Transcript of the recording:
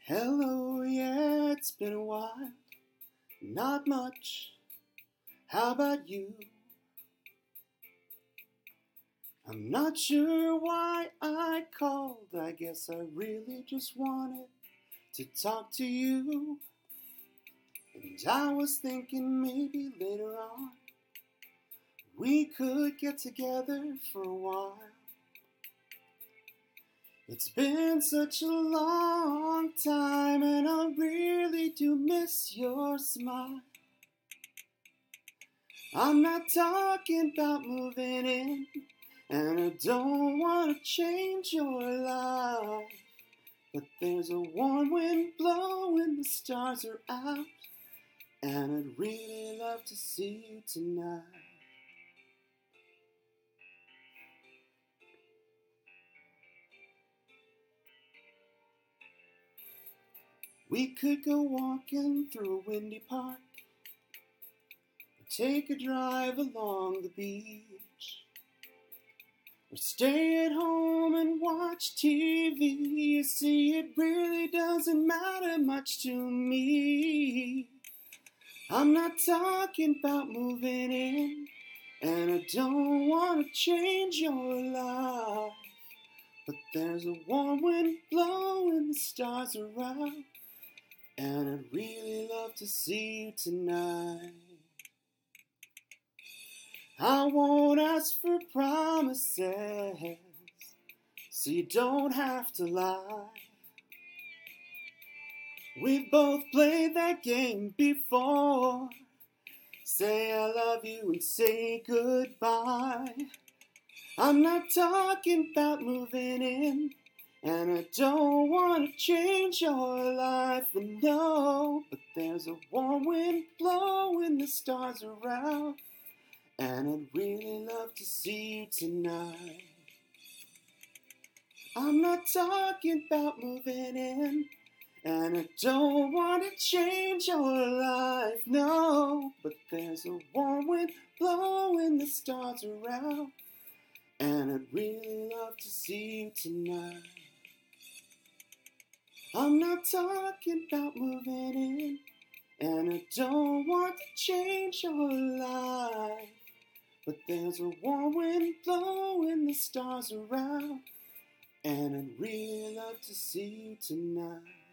Hello, yeah, it's been a while. Not much. How about you? I'm not sure why I called. I guess I really just wanted to talk to you. And I was thinking maybe later on we could get together for a while. It's been such a long time and I really do miss your smile. I'm not talking about moving in, and I don't want to change your life. But there's a warm wind blowing, the stars are out, and I'd really love to see you tonight. We could go walking through a windy park, or take a drive along the beach, or stay at home and watch TV. You see, it really doesn't matter much to me. I'm not talking about moving in, and I don't want to change your life. But there's a warm wind blowing, the stars are out, and I'd really love to see you tonight. I won't ask for promises, so you don't have to lie. We've both played that game before. Say I love you and say goodbye. I'm not talking about moving in, and I don't want to change your life, no. But there's a warm wind blowing, the stars are out, and I'd really love to see you tonight. I'm not talking about moving in, and I don't want to change your life, no. But there's a warm wind blowing, the stars are out, and I'd really love to see you tonight. I'm not talking about moving in, and I don't want to change your life. But there's a warm wind blowing, the stars are out, and I'd really love to see you tonight.